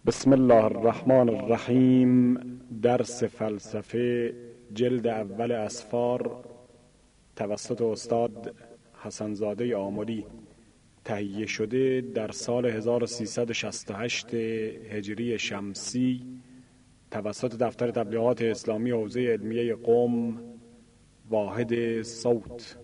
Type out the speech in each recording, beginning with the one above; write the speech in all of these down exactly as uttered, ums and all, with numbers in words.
بسم الله الرحمن الرحیم. درس فلسفه جلد اول اسفار توسط استاد حسن زاده آملی تهیه شده در سال هزار و سیصد و شصت و هشت هجری شمسی توسط دفتر تبلیغات اسلامی حوزه علمیه قم واحد صوت.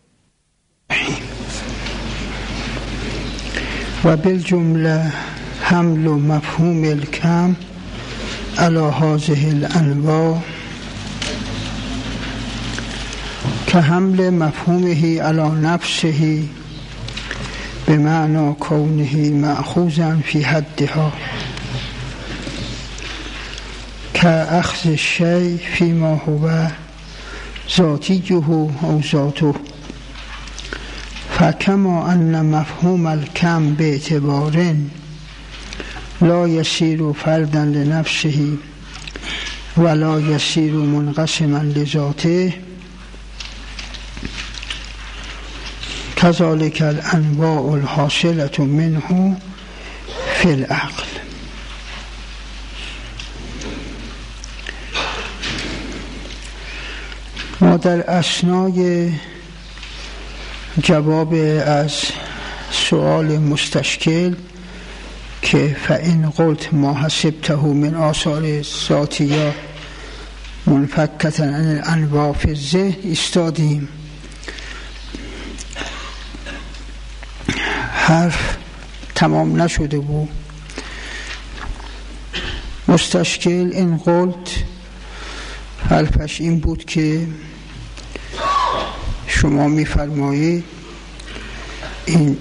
و بالجمله حمل و مفهوم الکم علی هذه الانواع که حمل مفهومه علی نفسه بمعنى کونه مأخوذا فی حدها كأخذ الشيء فيما هو ذاتيه أو ذاته، فكما أن مفهوم الكم باعتبار لا يصير فردا لنفسه ولا يصير منقسما لذاته، كذلك الأنواع الحاصلة منه في العقل. ما در اثنای جواب از سؤال مستشکل که فإن قلت ما حسبته من آثار ذاتیه منفکة عن الانواع فی الذهن ایستادیم. حرف تمام نشده بود. مستشکل این قلت حرفش این بود که شما می‌فرمایید این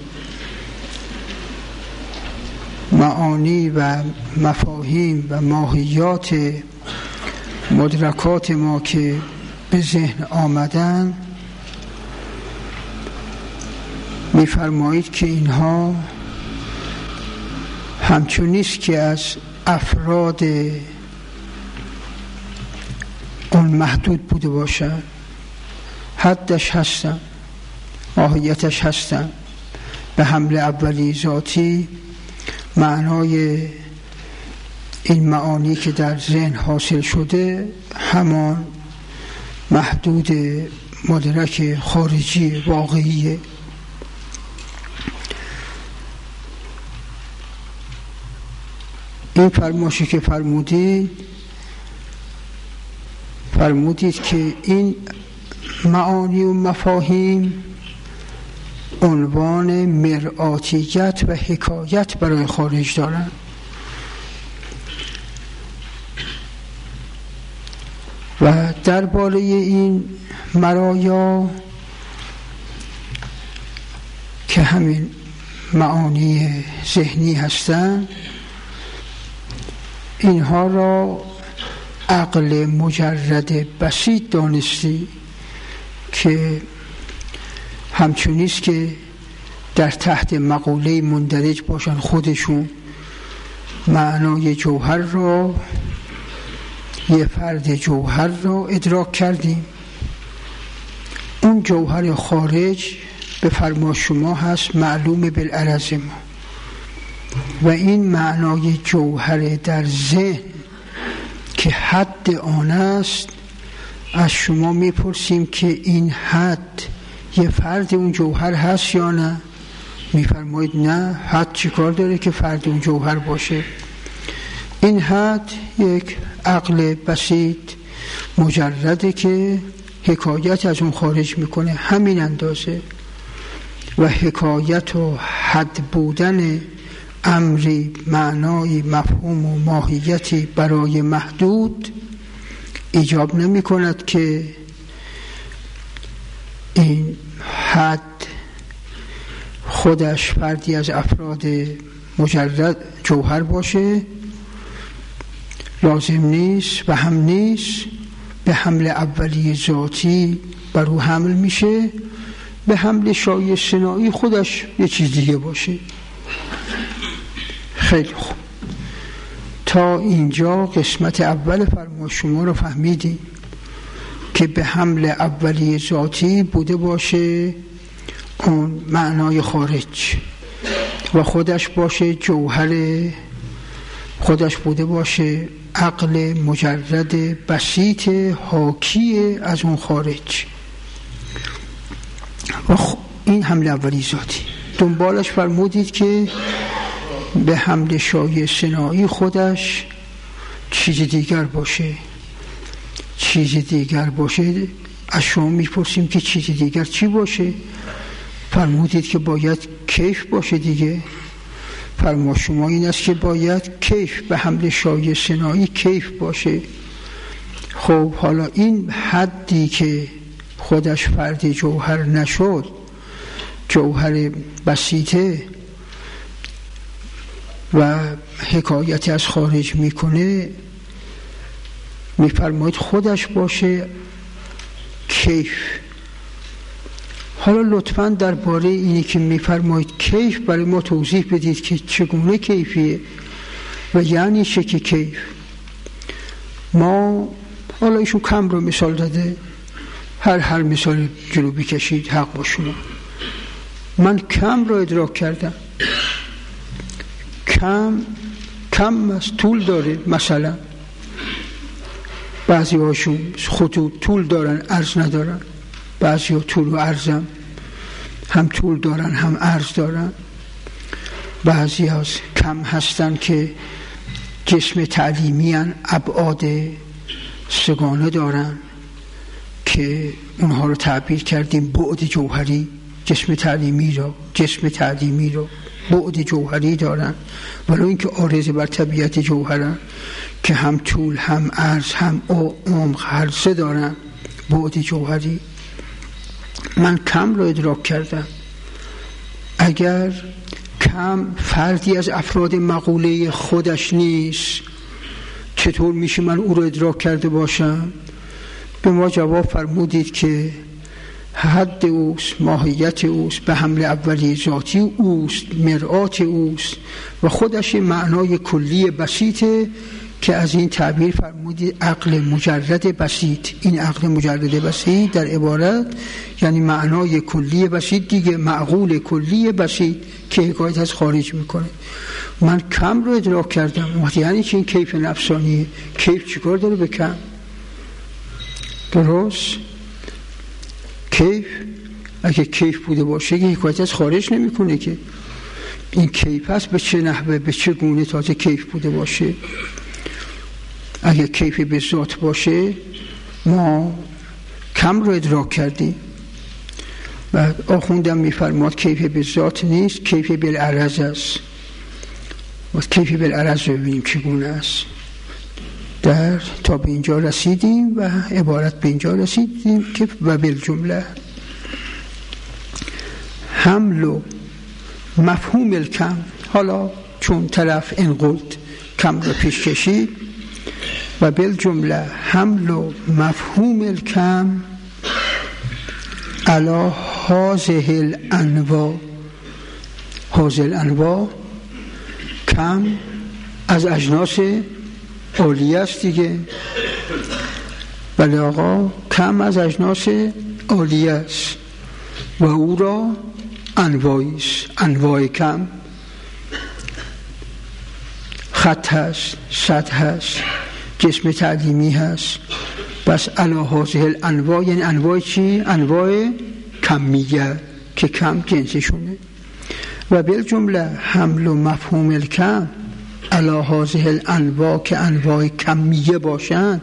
معانی و مفاهیم و ماهیات مدرکات ما که به ذهن آمدن می‌فرمایید که اینها همچون نیست که از افراد اون محدود بوده باشد، حدش هستن، ماهیتش هستن. به حمل اولی ذاتی معنای این معانی که در ذهن حاصل شده همان محدود مدرک خارجی واقعیه. این فرمایشی که فرمودید فرمودید که این معانی و مفاهیم عنوان مرآتیت و حکایت برای خارج دارند و درباره این مرایا که همین معانی ذهنی هستند اینها را عقل مجرد بسیط دانستی که همچونیست که در تحت مقوله مندرج باشن خودشون معنای جوهر را یه فرد جوهر را ادراک کردیم. اون جوهر خارج به فرما شما هست معلوم بالعرض ما و این معنای جوهر در ذهن که حد آن است از شما میپرسیم که این حد یه فرد اون جوهر هست یا نه؟ میفرمایید نه. حد چی کار داره که فرد اون جوهر باشه؟ این حد یک عقل بسیط مجرده که حکایت از اون خارج میکنه، همین اندازه. و حکایت و حد بودن امری معنای مفهوم و ماهیتی برای محدود ایجاب نمی کند که این حد خودش فردی از افراد مجرد جوهر باشه، لازم نیست و هم نیست. به حمل اولی ذاتی بر او حمل میشه، به حمل شایع صناعی خودش یه چیز دیگه باشه. خیلی خوب، تا اینجا قسمت اول فرمان شما رو فهمیدیم که به حمل اولی ذاتی بوده باشه اون معنای خارج و خودش باشه جوهر خودش بوده باشه عقل مجرد بسیط حاکی از اون خارج. و این حمله اولی ذاتی. دنبالش فرمودید که به حمل شایع صناعی خودش چیز دیگر باشه. چیز دیگر باشه از شما میپرسیم که چیز دیگر چی باشه؟ فرمودید که باید کیف باشه دیگه. فرما شما این است که باید کیف به حمل شایع صناعی کیف باشه. خب حالا این حدی که خودش فرد جوهر نشد، جوهر بسیطه و حکایتی از خارج میکنه، میفرمایید خودش باشه کیف. حالا لطفاً درباره اینی که میفرمایید کیف برای ما توضیح بدید که چگونه کیفیه و یعنی چه که کیف. ما حالا ایشون کم رو مثال داده، هر هر مثال جلوبی کشید حق با شما. من کم رو ادراک کردم. کم کم از طول داره. مثلا بعضی هاشون خطوط طول دارن عرض ندارن، بعضی ها طول و عرضم هم طول دارن هم عرض دارن. بعضی ها کم هستن که جسم تعلیمی هن، ابعاد سگانه دارن که اونها رو تعبیر کردیم بعد جوهری. جسم تعلیمی رو جسم تعلیمی رو بعد جوهری دارن، ولی اینکه عارض بر طبیعت جوهرن که هم طول هم عرض هم عمق هر سه دارن بعد جوهری. من کم رو ادراک کردم. اگر کم فردی از افراد مقوله خودش نیست، چطور میشه من او رو ادراک کرده باشم؟ به ما جواب فرمودید که حد اوست، ماهیت اوست، به حمل اولی ذاتی اوست، مرآت اوست و خودش معنای کلی بسیطه که از این تعبیر فرمودید عقل مجرد بسیط. این عقل مجرد بسیط در عبارت یعنی معنای کلی بسیط دیگه، معقول کلی بسیط که حکایت از خارج میکنه. من کم رو ادراک کردم. وقتی یعنی که این کیف نفسانیه. کیف چیکار داره به کم؟ درست؟ کیف اگه کیف بوده باشه که حکایت از خارج نمیکنه که. این کیف هست به چه نحوه، به چه گونه تازه کیف بوده باشه. اگه کیف به ذات باشه ما کم رو ادراک کردیم. و آخوندم میفرماد کیف به ذات نیست، کیف بالعرض است. و کیف بالعرض رو ببینیم چگونه است. در تا به اینجا رسیدیم و عبارت به اینجا رسیدیم که و بالجمله حمل و مفهوم الکم. حالا چون طرف انقلت کم رو پیش کشید و بالجمله حمل و مفهوم الکم علی هذه الانواع. هذه الانواع کم از اجناس عالیه است دیگه. بله آقا، کم از اجناس عالیه است و او را انواعی است. انواع کم خط هست، سطح هست، جسم تعلیمی هست. بس علی هذه الانواع یعنی انواع چی؟ انواع کمیه که کم جنسشونه. و بالجمله حمل و مفهوم الکم علی هذه الانواع که انواع کمیه باشند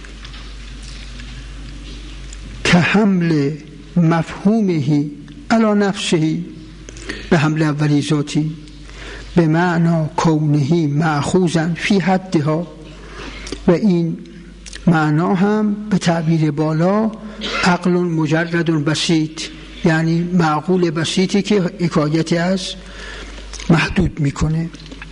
که حمل مفهومهی علی نفسهی به حمل اولی ذاتی به معنا کونهی مأخوذا فی حدها. و این معنا هم به تعبیر بالا عقل مجرد بسیط یعنی معقول بسیطی که حکایت از محدود میکنه.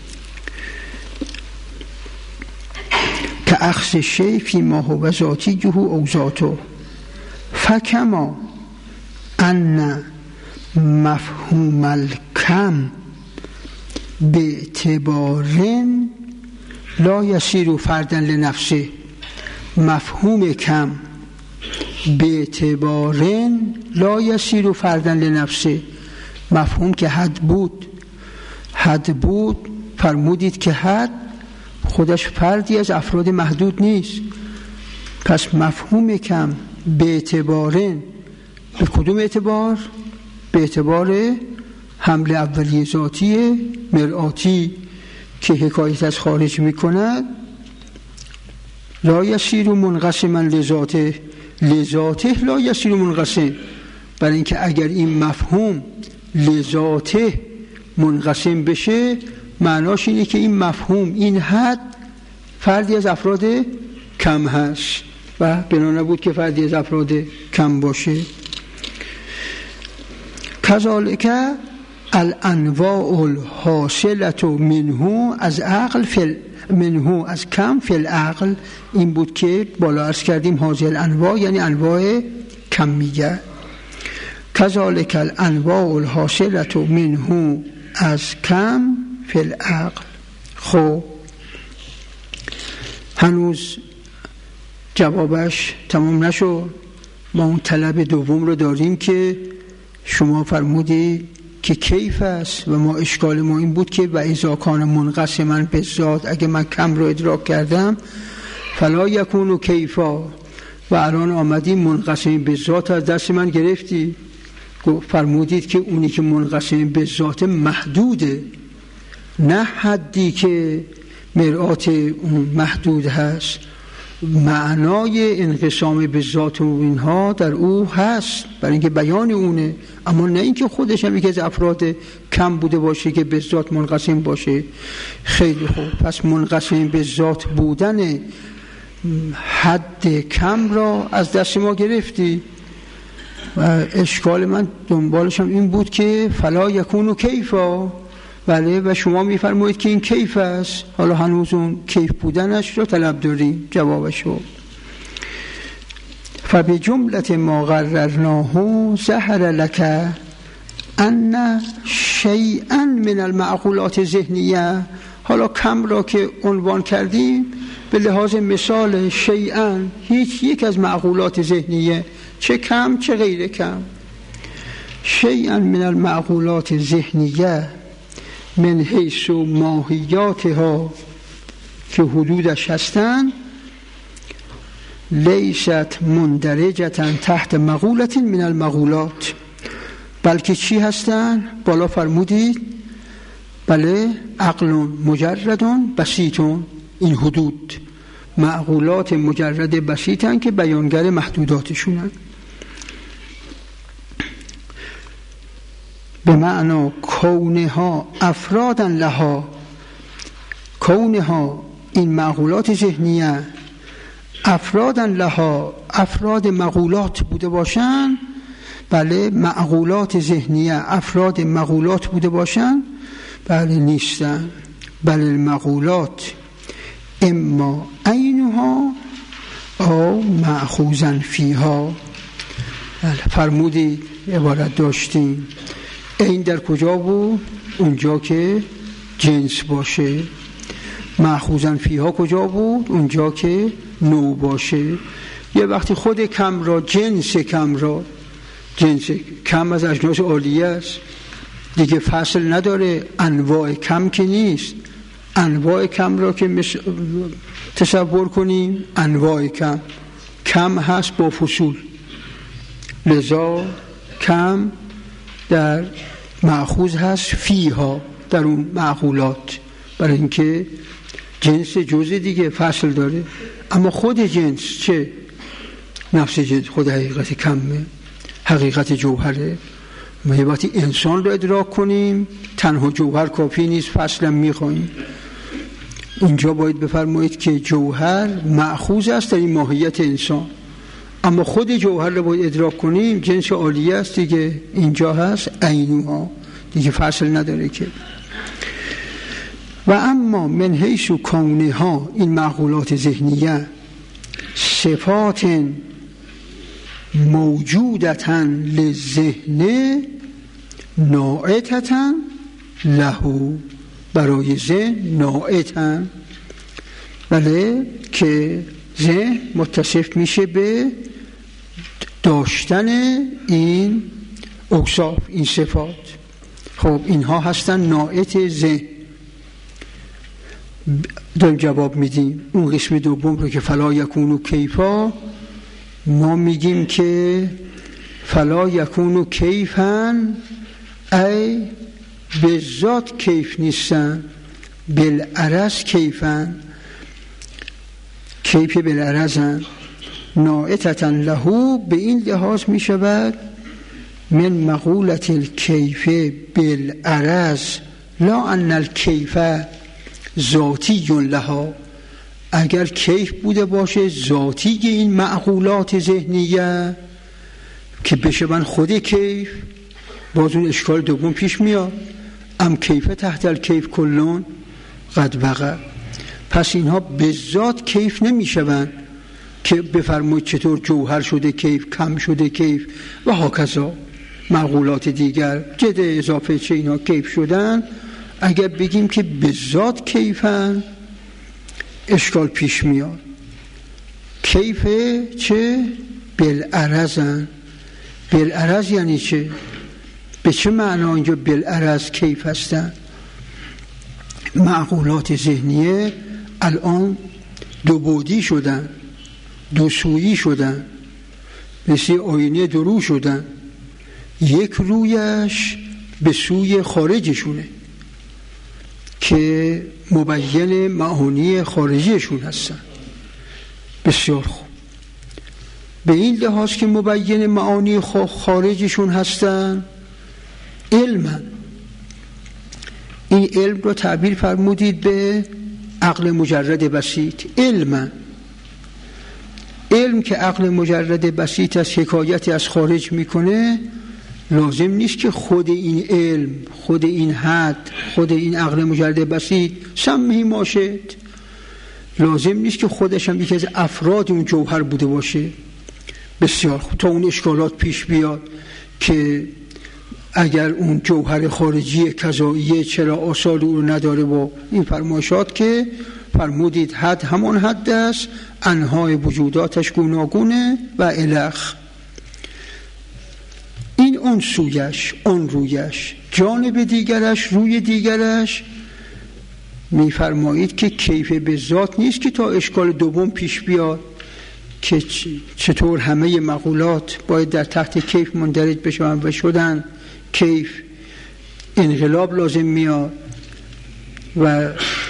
که اخذ شیء فی ما هو ذاتیه او ذاته فکما ان مفهوم الکم به اعتبار لا یصیر فردا لنفسه. مفهوم کم به اعتبار لا یصیر فردا لنفسه. مفهوم که حد بود، حد بود فرمودید که حد خودش فردی از افراد محدود نیست. پس مفهوم کم به اعتبارن، به کدوم اعتبار؟ به اعتبار حمل اولیه ذاتی مرآتی که حکایت از خارج میکند، لا یصیر منقسما لذاته لذاته لا یصیر منقسم. برای اینکه اگر این مفهوم لذاته منقسم بشه، معناش اینه که این مفهوم، این حد فردی از افراد کم هست و بنا نبود که فردی از افراد کم باشه. کذالک الانواع الحاصلة منه از عقل فل منه از کم فی العقل. این بود که بالا عرض کردیم هذه الانواع یعنی انواع کمیه. کذالک الانواع الحاصلة منه از کم فی العقل. خب هنوز جوابش تمام نشد. ما اون طلب دوم رو داریم که شما فرمودید که کیف است و ما اشکال ما این بود که و اذا کان منقسما بالذات، اگه من کم رو ادراک کردم فلا یکون کیفا، و الان آمدی منقسم بالذات از دست من گرفتی. فرمودید که اونی که منقسم بالذات محدوده، نه حدی که مرآت اون محدود هست. معنای انقسام به ذات و اینها در او هست، برای اینکه بیان اونه، اما نه اینکه خودش هم یکی از افراد کم بوده باشه که به ذات منقسم باشه. خیلی خوب، پس منقسم به ذات بودن حد کم را از دست ما گرفتی. و اشکال من دنبالش هم این بود که فلا یکونو کیفا، بله، و شما میفرمایید که این کیف است. حالا هنوز اون کیف بودنش رو طلب داریم، جوابش رو. فبجملت ما قررناه ظهر لك ان شیئا من المعقولات ذهنیه. حالا کم را که عنوان کردیم به لحاظ مثال شیئا، هیچ یک از معقولات ذهنیه، چه کم چه غیر کم. شیئا من المعقولات ذهنیه من حیث و ماهیاتها که حدودش هستند، لیست مندرجتا تحت مقولت من المقولات، بلکه چی هستند؟ بالا فرمودید بله، عقل مجرد بسیط. این حدود معقولات مجرد بسیطن که بیانگر محدوداتشونن. به معنا کونها افرادا لها، کونها این معقولات ذهنیه افرادا لها، افراد معقولات بوده باشن. بله، معقولات ذهنیه افراد معقولات بوده باشن، بله نیستن. بله المعقولات اما عینها او مأخوذا فیها. بله فرمودید عبارت داشتیم، این در کجا بود؟ اونجا که جنس باشه. مأخوذا فیها کجا بود؟ اونجا که نوع باشه. یه وقتی خود کم را، جنس کم را، جنس کم از اجناس عالیه است دیگه، فصل نداره، انواع کم که نیست. انواع کم را که مش... تصور کنیم انواع کم کم هست با فصول، لذا کم در مأخوذ هست فیها، در اون معقولات، برای اینکه جنس جزء دیگه فصل داره. اما خود جنس چه؟ نفس جنس خود حقیقت کمه، حقیقت جوهره. ما یه وقتی انسان رو ادراک کنیم تنها جوهر کافی نیست، فصل هم میخواییم. اینجا باید بفرمایید که جوهر مأخوذ است در این ماهیت انسان، اما خود جوهر رو باید ادراک کنیم، جنس عالیه است دیگه، اینجا هست عینوها دیگه، فصل نداره که. و اما من حیث کونها این معقولات ذهنیه صفات موجودتا للذهن ناعتتا له، برای ذهن ناعتن، بله، که ذهن متصف میشه به داشتن این اوصاف، این صفات. خب اینها هستن ناعت ذهن. داریم جواب میدیم. اون قسم دوم رو که فلا یکونو کیفا، ما میگیم که فلا یکونو کیفن ای به ذات کیف نیستن، بالعرض کیفن، کیف بالعرضن، نائتتا لهو، به این لحاظ می شود من مقولت الکیف بالعرض لا ان الکیف ذاتی لها. اگر کیف بوده باشه ذاتی این معقولات ذهنیه که بشه من خود کیف، باز اون اشکال دوم پیش میاد، ام کیف تحت الکیف کلون قد وقع. پس اینها به ذات کیف نمیشوند که بفرمایید چطور جوهر شده کیف، کم شده کیف و هاکذا معقولات دیگر جد اضافه چه اینا کیف شدن. اگر بگیم که به ذات کیفن اشکال پیش میاد. کیف چه؟ بالعرضن. بالعرض یعنی چه؟ به چه معنا اینجا بالعرض کیف هستن؟ معقولات ذهنیه الان دو بعدی شدن، دو سویی شدن، مثل آینه دو رو شدن، یک رویش به سوی خارجشونه که مبین معانی خارجیشون هستن. بسیار خوب، به این لحاظ که مبین معانی خارجشون هستن علمن. این علم رو تعبیر فرمودید به عقل مجرد بسیط. علمن، علم که عقل مجرد بسیط از حکایتی از خارج میکنه، لازم نیست که خود این علم، خود این حد، خود این عقل مجرد بسیط سمهی ماشد، لازم نیست که خودش هم یکی از افراد اون جوهر بوده باشه. بسیار خوب، تا اون اشکالات پیش بیاد که اگر اون جوهر خارجی کذاییه چرا آثار او رو نداره. با این فرمایشات که فرمودید حد همان حد است، انواع وجوداتش گوناگونه و الخ. این اون سویش، اون رویش، جانب دیگرش، روی دیگرش. میفرمایید که کیف به ذات نیست که تا اشکال دوم پیش بیاد که چطور همه مقولات باید در تحت کیف مندرج بشن و شدن کیف، انقلاب لازم میاد و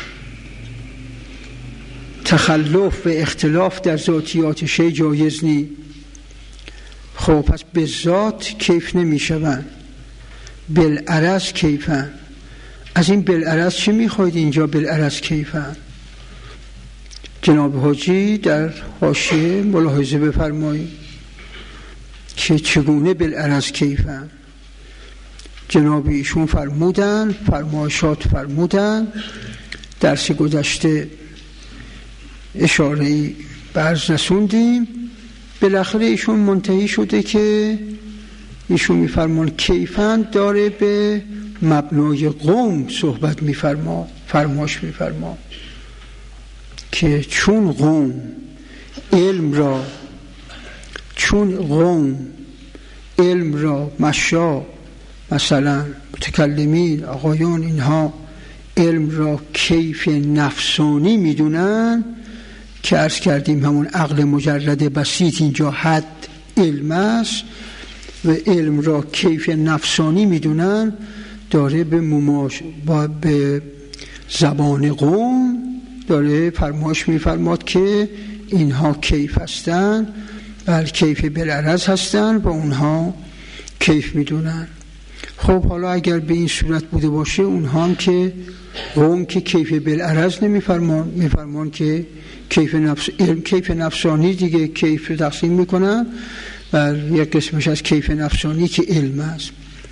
تخلف و اختلاف در ذاتیات شی جایز نی. خب پس به ذات کیف نمی شوند، بالعرض کیفن. از این بالعرض چی میخواید اینجا بالعرض کیفن؟ جناب حاجی در حاشیه ملاحظه بفرمایید که چگونه بالعرض کیفن. جناب ایشون فرمودن، فرمایشات فرمودن، درس گذشته اشاره‌ای برز نسوندیم، بالاخره ایشون منتهی شده که ایشون میفرمان کیفن داره به مبنای قوم صحبت میفرما، فرماش میفرما که چون قوم علم را چون قوم علم را مشا مثلا متکلمین آقایان اینها علم را کیف نفسانی میدونن که عرض کردیم همون عقل مجرد بسیط اینجا حد علم است و علم را کیف نفسانی میدونن، داره به مماش با به زبان قوم داره فرمایش میفرماد که اینها کیف هستن، بل کیف بالعرض هستن و اونها کیف میدونن. خب حالا اگر به این صورت بوده باشه، اونها هم که قوم که کیف بالعرض نمیفرمان، میفرمان که کیف نفس علم کیف نفسانی دیگه کیف تقسیم میکنن و یک قسمش از کیف نفسانی که علم است.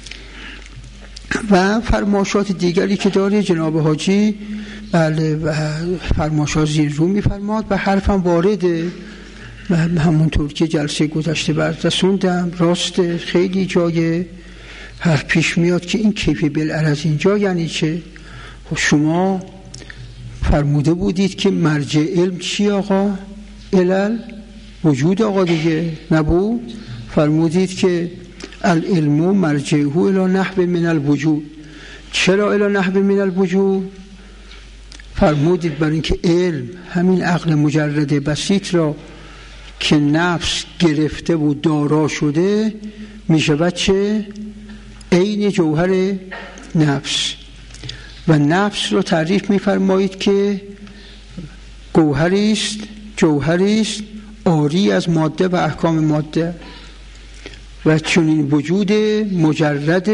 و فرمایشات دیگری که داره جناب حاجی بله و فرمایشات زیر رو میفرماد و حرفم وارده و همونطور که جلسه گذشته بررسوندم راست خیلی جای حرف پیش میاد که این کیف بالعرض اینجا یعنی چه؟ خب شما فرموده بودید که مرجع علم چی آقا؟ علل وجود آقا دیگه نبود؟ فرمودید که العلم مرجعه الی نحو من الوجود. چرا الی نحو من الوجود؟ فرمودید برای اینکه علم همین عقل مجرد بسیط را که نفس گرفته و دارا شده می شود چه؟ عین جوهر نفس. و نفس را تعریف می فرمایید که گوهری است، جوهری است عاری از ماده و احکام ماده و چنین وجود مجرد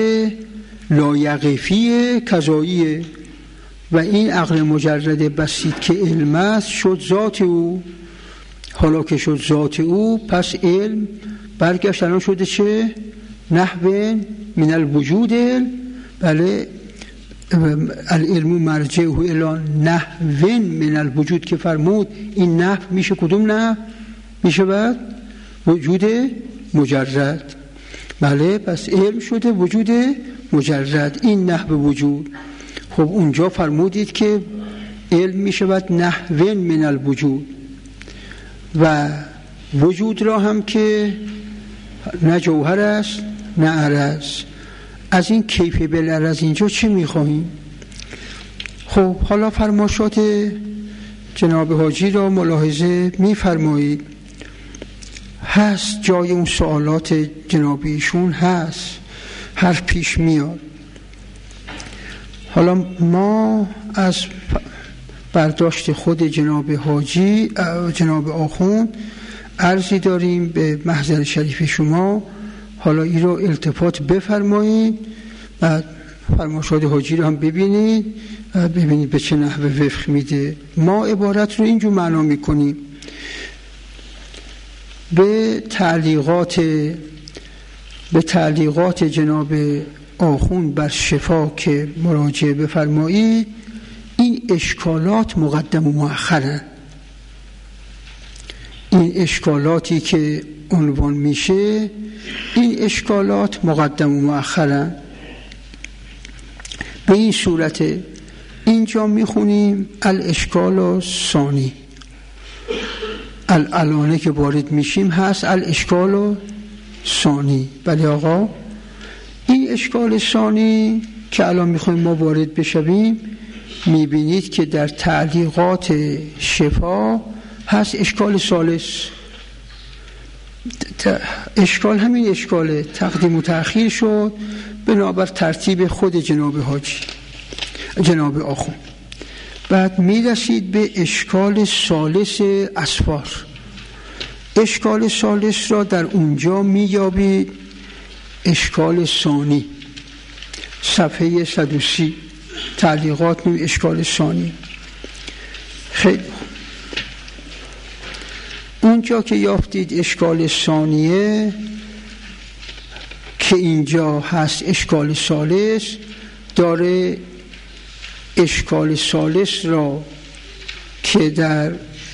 لایقفی کذاییه. و این عقل مجرد بسیط که علم است شد ذات او. حالا که شد ذات او پس علم برگشت الان شده چه؟ نحو من الوجود. بله، العلم مرجعه الی نحو من الوجود که فرمود این نحو میشه کدوم نحو؟ میشه بعد وجود مجرد. بله، پس علم شده وجود مجرد، این نحو وجود. خب اونجا فرمودید که علم میشود نحو من الوجود و وجود را هم که نه جوهر است نه عرض. از این کیف بالعرض اینجا چه میخواهیم؟ خب حالا فرماشات جناب حاجی را ملاحظه میفرمایید. هست جای اون سوالات جناب ایشون هست، حرف پیش میاد. حالا ما از برداشت خود جناب حاجی جناب آخوند عرضی داریم به محضر شریف شما. حالا این رو التفات بفرمایید، بعد فرماشات حاجی رو هم ببینید، ببینید به چه نحوه وفق میده. ما عبارت رو اینجور معنا میکنیم. به تعلیقات به تعلیقات جناب آخوند بر شفا که مراجعه بفرمایید، این اشکالات مقدم و مؤخرن. این اشکالاتی که عنوان میشه این اشکالات مقدم و مؤخرن. به این صورت اینجا میخونیم الاشکال ثانی. الالانه که وارد میشیم هست الاشکال ثانی. بله آقا، این اشکال ثانی که الان میخوایم ما وارد بشویم میبینید که در تعلیقات شفا هست اشکال ثالث. اشکال همین اشکاله، تقدیم و تأخیر شد بنابر ترتیب خود جناب حاجی جناب آخوند. بعد میرسید به اشکال ثالث اسفار. اشکال ثالث را در اونجا میابید اشکال ثانی، صفحه صد و سی، تعلیقات نوع اشکال ثانی. خیلی اونجا که یافتید اشکال ثانیه که اینجا هست اشکال ثالث، داره اشکال ثالث را که در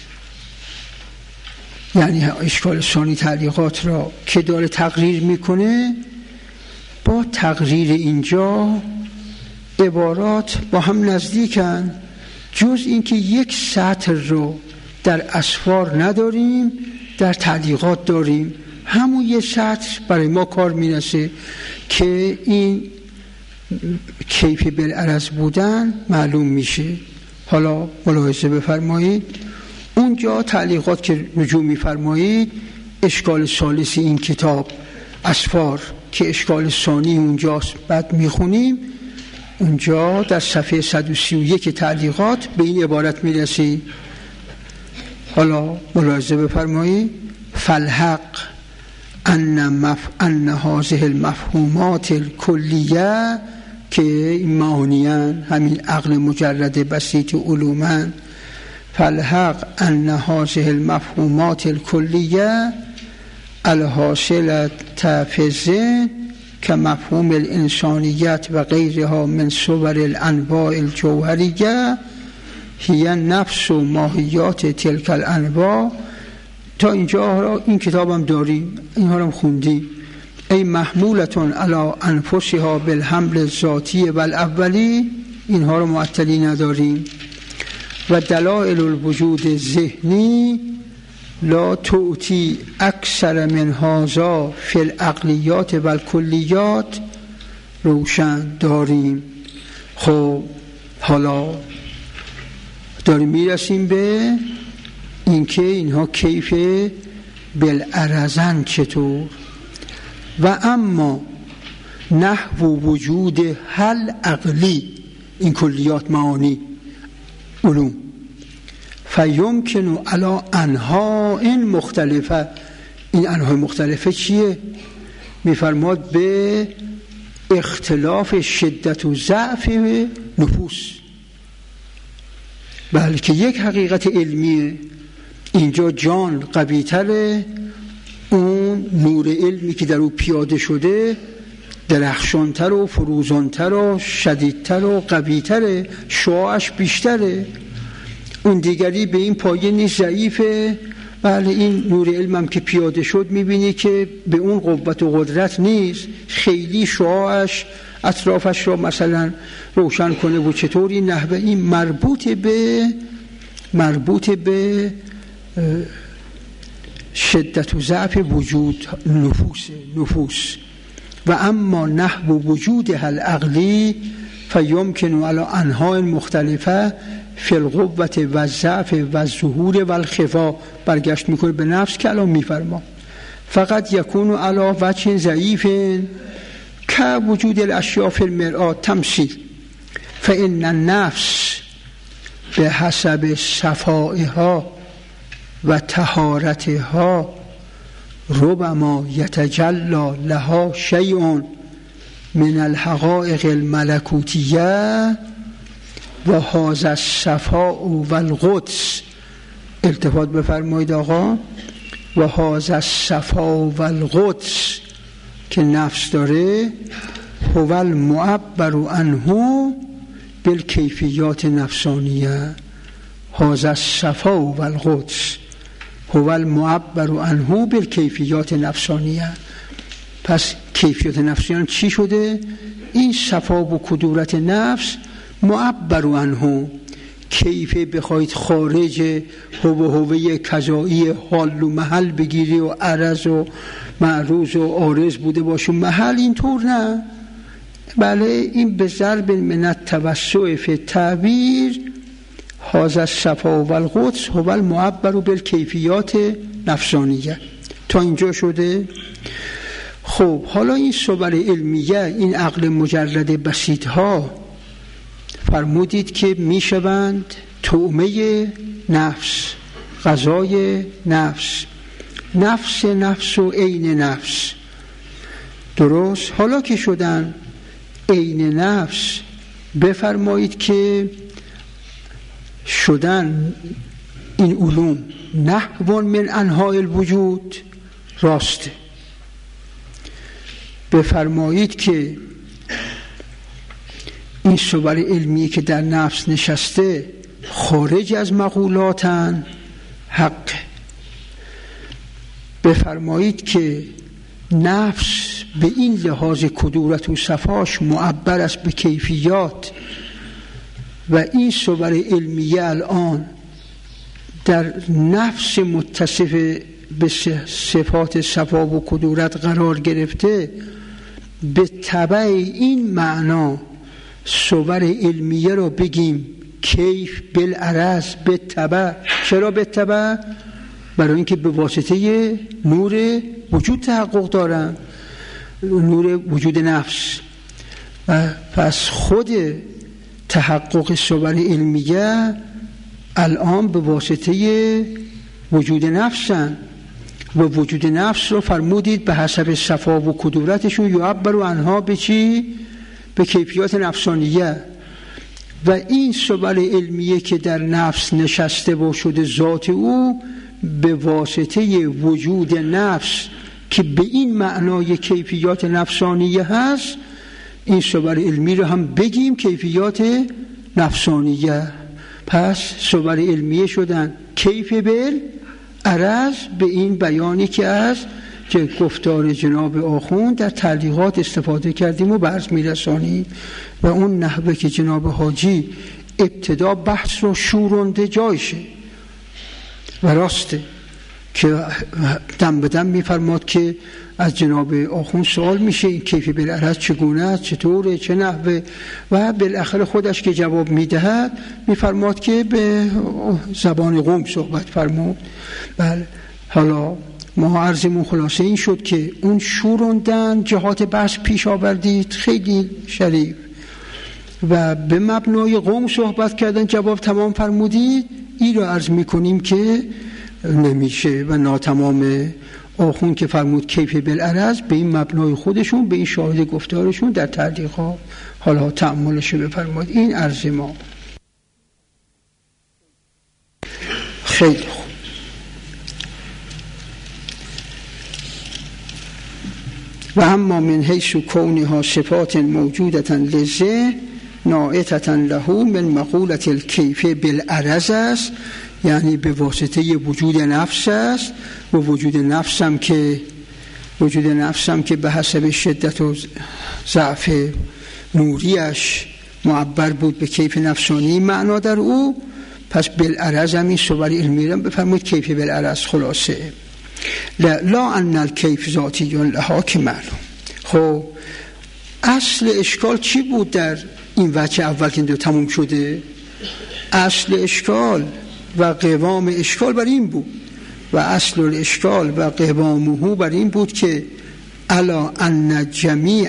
یعنی اشکال ثانی تعلیقات را که داره تقریر میکنه، با تقریر اینجا عبارات با هم نزدیکن، جز اینکه یک سطر رو در اسفار نداریم در تعلیقات داریم. همون یک سطر برای ما کار میرسه که این کیف بالعرض بودن معلوم میشه. حالا ملاحظه بفرمایید اونجا تعلیقات که رجوع میفرمایید اشکال ثالث این کتاب اسفار که اشکال ثانی اونجاست، بعد میخونیم اونجا در صفحه صد و سی و یک تعلیقات به این عبارت میرسید. حالا ملاحظه بفرمایید فالحق ان مف... ان هذه المفهومات الکلیه که این معانیان همین عقل مجرد بسیط علومن. فالحق ان هذه المفهومات الکلیه الحاصله فی الذهن که مفهوم الانسانیت و غیرها من صور الانواع الجوهریه هی نفس و ماهیات تلک الانواع. تا اینجا این کتاب هم داریم، اینها رو هم خوندیم. ای محمولتون علی انفسها بالحمل الذاتی و الاولی، اینها رو معطلی نداریم. و دلائل الوجود ذهنی لا تعطی اکثر من هذا فی العقلیات و الکلیات روشن داریم. خب حالا داریم میرسیم به اینکه اینها کیف بالعرضن چطور. و اما نحو وجود حل عقلی، این کلیات معانی علوم، فیمکن علی انواع مختلفه. این انواع مختلفه چیه؟ میفرماد به اختلاف شدت و ضعف نفوس. بلکه یک حقیقت علمیه، اینجا جان قوی تره، اون نور علمی که در او پیاده شده درخشانتر و فروزانتر و شدیدتر و قویتره، شعاعش بیشتره. اون دیگری به این پایه نیست، ضعیفه. بله این نور علمم که پیاده شد میبینی که به اون قوت و قدرت نیست، خیلی شعاعش اطرافش را مثلا روشن کنه و چطوری نحوه. این مربوط به مربوط به شدت و ضعف وجود نفوس نفوس و اما نحو وجود هل عقلی فیمکن علی انواع مختلفه فی القوة و الضعف و الظهور و الخفا. برگشت میکنه به نفس که الان میفرما فقط یکون علی وجه ضعیف که وجود الاشیاء فی المرآة تمثیل، فان النفس به حسب صفائها و طهارتها ربما یتجلی لها شیء من الحقائق الملکوتیه و هذا الصفاء و القدس. التفات بفرمایید آقا. و هذا الصفاء و القدس که نفس داره هو المعبر عنه بالکیفیات نفسانیه. هذا الصفاء و القدس هو المعبر عنه بالکیفیات نفسانیه. پس کیفیات نفسانیه چی شده؟ این صفا و کدورت نفس معبر عنه. کیف بخواید خارج هو هوه کذایی حال و محل بگیری و عرض و معروض و عارض بوده باشه محل، اینطور نه. بله این به ضرب من التوسع فی التعبیر هذا الصفا و القدس هو المعبر بالکیفیات نفسانیه. تا اینجا شده؟ خب حالا این صور علمیه، این عقل مجرد بسیط ها فرمودید که میشوند طعمه نفس، غذای نفس، نفس نفس و عین نفس. درست؟ حالا که شدن عین نفس، بفرمایید که شدن این علوم نحو من انواع الوجود. راسته. بفرمایید که این صور علمی که در نفس نشسته خارج از مقولاتن، حق. بفرمایید که نفس به این لحاظ کدورت و صفاش معبر است به کیفیات و این صور علمیه الان در نفس متصف به صفات صفا و کدورت قرار گرفته، به تبع این معنا صور علمیه را بگیم کیف بالعرض به تبع. چرا به تبع؟ برای اینکه به واسطه نور وجود تحقق دارن، نور وجود نفس. و پس خود تحقق صور علمیه الان به واسطه وجود نفسن و وجود نفس رو فرمودید به حسب صفا و کدورتشون یعبر عنها به چی؟ به کیفیات نفسانیه. و این صور علمیه که در نفس نشسته و شده ذات او به واسطه وجود نفس که به این معنای کیفیات نفسانیه هست، این صور علمی رو هم بگیم کیفیات نفسانیه. پس صور علمیه شدن کیف بل عرض به این بیانی که از که گفتار جناب آخوند در تعلیقات استفاده کردیم و برز میرسانیم و اون نحوه که جناب حاجی ابتدا بحث رو شورنده جایشه و راسته. که دم به دم میفرماد که از جناب آخوند سوال میشه این کیف بالعرض چگونه است، چطوره، چه نحوه، و بالاخره خودش که جواب میدهد میفرماد که به زبان قوم صحبت فرمود. بله، حالا ما عرضمون خلاصه این شد که اون شوروندن جهات بحث پیش آوردید خیلی شریف و به مبنای قوم صحبت کردن جواب تمام فرمودید. این رو عرض میکنیم که نمیشه و ناتمام. آخوند که فرمود کیف بالعرض به این مبنای خودشون، به این شاهد گفتارشون در تعلیقات حالا تأملش رو بفرمایید. این عرض ما. خیلی خوب. و اما من حیث کونها صفات موجودتا لذه نائتتا له من مقولت الکیف بالعرض است، یعنی به واسطه وجود نفس است و وجود نفسم که وجود نفسم که به حسب شدت و ضعف نوریش معبر بود به کیف نفسانی معنا در او، پس بالعرض هم این صور علمی رو بفرمایید کیف بالعرض. خلاصه لا, لا ان الکیف ذاتی لها که معلوم. خب اصل اشکال چی بود در این وجه اول که دو تموم شده؟ اصل اشکال و قوام اشکال بر این بود و اصل الاشکال و قوامه بر این بود که الا ان جمیع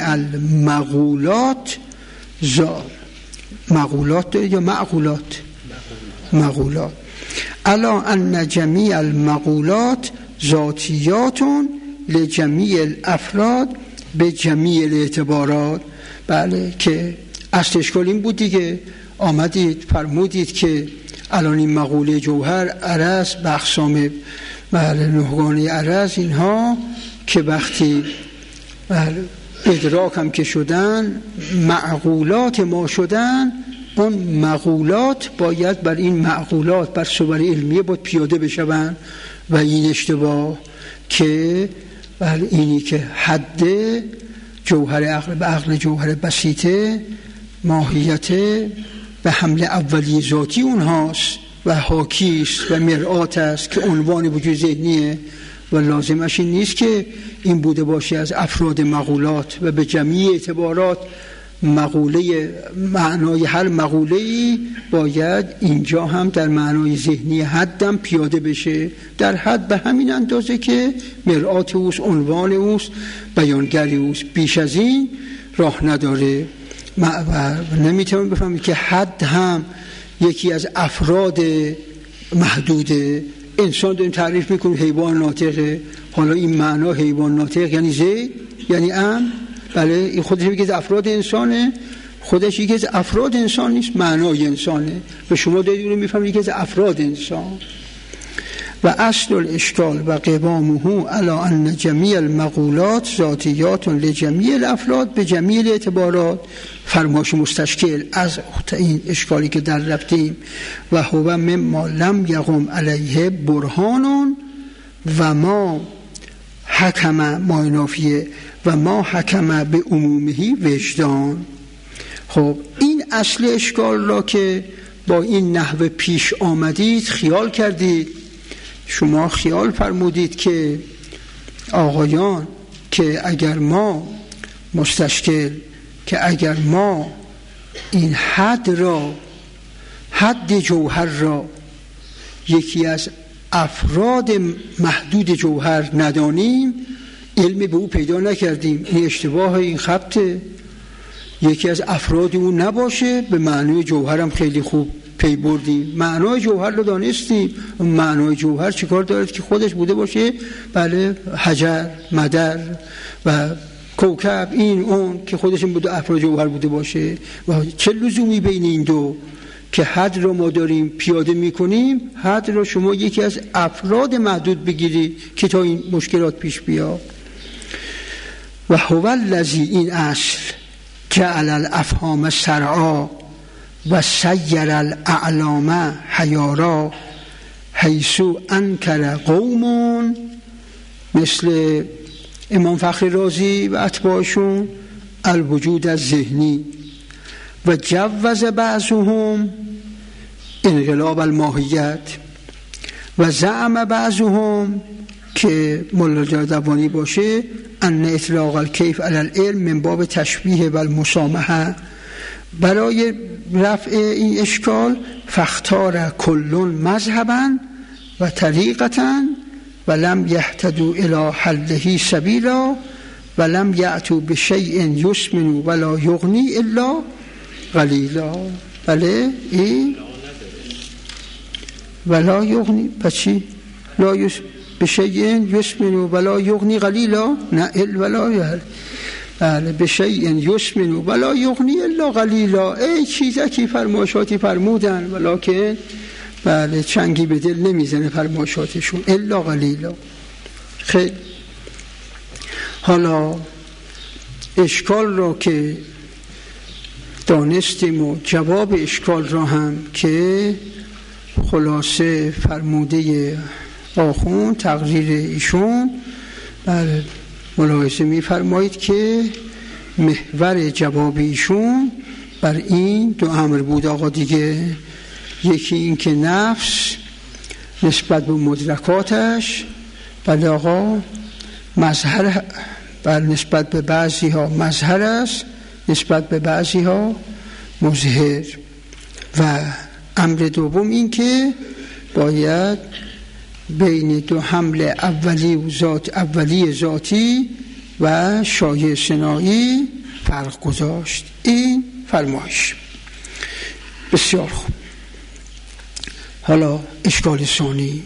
المقولات زا مقولات دارید یا معقولات؟ مقولات. الا ان جمیع المقولات ذاتیات لجمیع الافراد به جمیع الاعتبارات. بله، که اصل اشکال این بود دیگه. آمدید فرمودید که الان این مقوله جوهر عرض به اقسام بله نهگانه عرض اینها که وقتی بله ادراک هم که شدن معقولات ما شدن، اون مقولات باید بر این معقولات بر صور علمیه باید پیاده بشون و این اشتباه که بله اینی که حد جوهر عقل به عقل جوهر بسیطه ماهیت به حمل اولی ذاتی اونهاست و حاکیست و مرآت است که عنوان وجود ذهنیه و لازمش این نیست که این بوده باشه از افراد مقولات و به جمعی اعتبارات مقوله معنای هر مقوله‌ای باید اینجا هم در معنای ذهنی حدم پیاده بشه، در حد به همین اندازه که مرآت اوست، عنوان اوست، بیانگری اوست. بیش از این راه نداره و نمیتونم بفهمید که حد هم یکی از افراد محدود انسان داریم تعریف میکنیم حیوان ناطقه. حالا این معنا حیوان ناطق یعنی زید یعنی ام؟ بله، این خودش یکی از افراد انسانه، خودش یکی از افراد انسان نیست، معنای انسانه و شما دارید اونو میفهمید یکی از افراد انسان. و اصل الاشکال و قوامه علی ان جمیع المقولات ذاتیات لجمیع الافراد به جمیع الاعتبارات. فرمایش مستشکل از این اشکالی که در رفتیم و هو مما لم یقم علیه برهان و ما حکم ما نافیه و ما حکم به عمومهی وجدان. خب این اصل اشکال را که با این نحوه پیش آمدید خیال کردید، شما خیال فرمودید که آقایان که اگر ما مستشکل که اگر ما این حد را حد جوهر را یکی از افراد محدود جوهر ندانیم، علم به او پیدا نکردیم، این اشتباه، این خبطه. یکی از افراد او نباشه به معنای جوهرم خیلی خوب پی بردیم، معنای جوهر رو دانستیم. معنای جوهر چیکار دارد که خودش بوده باشه؟ بله، حجر، مدر و کوکب، این اون که خودش بوده افراد جوهر بوده باشه. و چه لزومی بین این دو که حد رو ما داریم پیاده میکنیم، حد رو شما یکی از افراد محدود بگیری که تا این مشکلات پیش بیاد. و هو الذی، این اصل، جعل الافهام سرعا و سیر الاعلام حیارا حیثو انکر قوم مثل امام فخر رازی و اتباعشون الوجود از ذهنی و جوز بعضهم انقلاب الماهیت و زعم بعضهم که ملا جادوانی باشه ان اطلاق الکیف علی العلم من باب تشبیه و المسامحه، برای رفع این اشکال فاختار کلون مذهبا و طریقتا و لم یهتدوا الی حله سبیلا و لم یأتوا بشیء یسمن ولا یغنی الا قلیلا. بله این ولا یغنی پس چی؟ لا یس بشیء یسمن ولا یغنی قلیلا، نه ال ولا یهل. بله بشیء یسمن ولا یغنی الا قلیلا. ای چیزکی فرمایشاتی فرمودن ولکن بله چنگی به دل نمیزنه فرمایشاتشون، الا قلیلا. خیلی حالا اشکال را که دانستیم و جواب اشکال را هم که خلاصه فرموده آخوند تقریر ایشون، بله ملاحظه می فرمایید که محور جواب ایشون بر این دو امر بود آقا دیگه. یکی این که نفس نسبت به مدرکاتش بله آقا مظهر بر نسبت به بعضی ها مظهر است، نسبت به بعضی ها مظهر. و امر دوم این که باید بین دو حمل اولی و ذات اولی ذاتی و شایع صناعی فرق گذاشت. این فرمایش بسیار خوب. حالا اشکال ثانی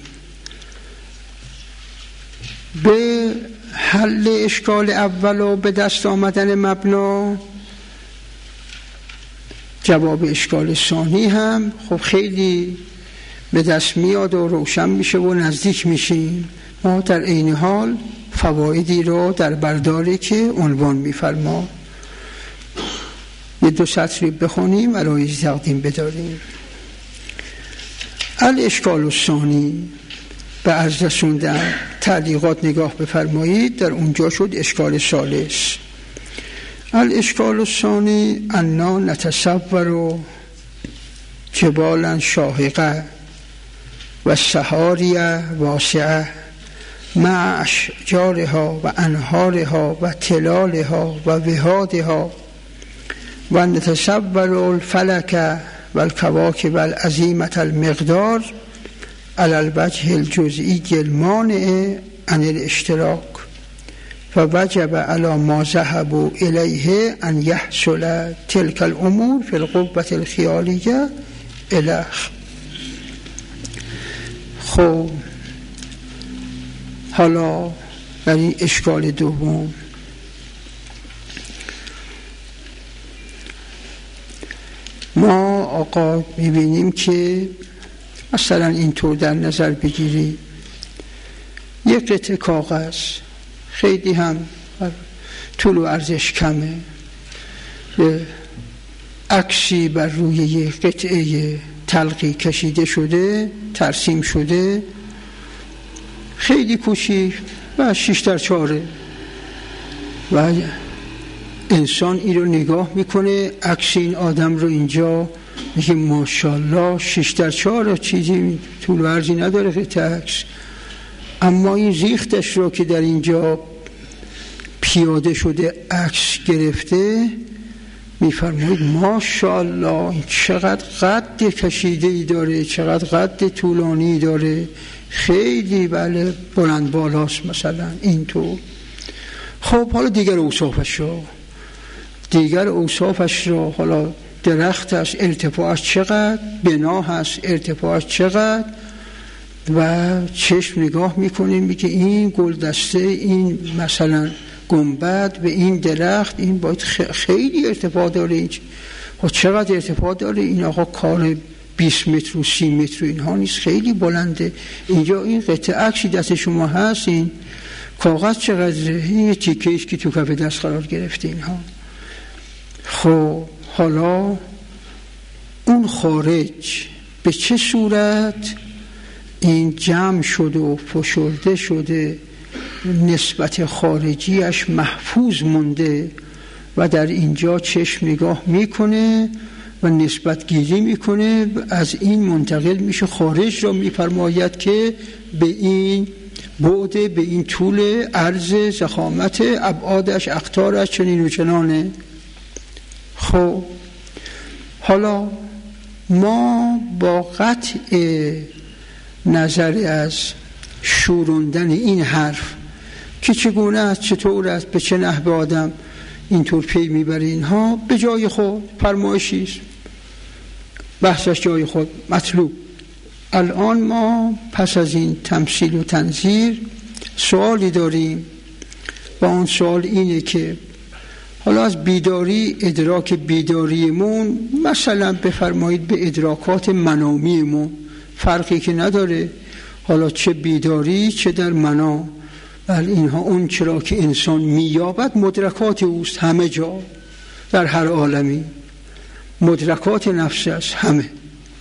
به حل اشکال اول و به دست آمدن مبنا، جواب اشکال ثانی هم خب خیلی به دست میاد و روشن میشه و نزدیک میشیم. ما در این حال فوایدی رو در برداری که عنوان میفرما یه دو سطری بخونیم و رایج تقدیم بداریم. الاشکال الثانی به عرض رسوندن تعلیقات نگاه بفرمایید، در اونجا شد اشکال ثالث. الاشکال الثانی انا نتصور جبالا شاهقه و سحاریه واسعه مع اشجارها و انهارها و تلالها و وهادها و نتصور الفلک و الکواکب العظیمة المقدار علی الوجه الجزئی المانع عن الاشتراک، فوجب علی ما ذهبوا الیه ان یحصل تلک الامور فی القوة الخیالیه الیه. خب حالا در این اشکال دوم ما آقا میبینیم که مثلا اینطور در نظر بگیری یک قطعه کاغذ خیلی هم طول و عرضش کمه، عکسی بر روی یک قطعه تلقی کشیده شده ترسیم شده خیلی کوچیک و شش در چهاره و انسان این رو نگاه میکنه عکس این آدم رو اینجا میگه ماشاءالله شش در چهار چیزی طول و عرضی نداره قطعه عکس، اما این ریختش رو که در اینجا پیاده شده عکس گرفته میفرمایید ماشاءالله چقدر قد کشیده‌ای داره، چقدر قد طولانی داره، خیلی بله بلند بالاست مثلا اینطور. خب حالا دیگر اوصافش رو دیگر اوصافش رو حالا درخت هست ارتفاعش چقدر، بنا هست ارتفاعش چقدر، و چشم نگاه میکنیم میگه این گلدسته این مثلا گنبد به این درخت این باید خیلی ارتفاع داره، این خب چقدر ارتفاع داره این آقا، کار بیست متر و سی متر و اینها نیست، خیلی بلنده. اینجا این قطعه عکسی دست شما هست، این کاغذ چقدره، این یه تیکه ایست که تو کف دست قرار گرفته اینها. خب حالا اون خارج به چه صورت این جمع شده و فشرده شده، نسبت خارجیش محفوظ مونده و در اینجا چشم نگاه میکنه و نسبت گیری میکنه، از این منتقل میشه خارج را میفرماید که به این بعد، به این طول، عرض، ضخامت، ابعادش، اقطارش چنین و چنانه. خب حالا ما با قطع نظر از شوروندن این حرف که چگونه است، چطور است، به چه نحو آدم اینطور پی میبره، اینها به جای خود فرمایشی است، بحثش جای خود مطلوب. الان ما پس از این تمثیل و تنظیر سوالی داریم و اون سوال اینه که حالا از بیداری، ادراک بیداریمون مثلا بفرمایید به ادراکات منامیمون فرقی که نداره، حالا چه بیداری چه در منا، ولی اینها اون چرا که انسان مییابد مدرکات اوست، همه جا در هر عالمی مدرکات نفس است، همه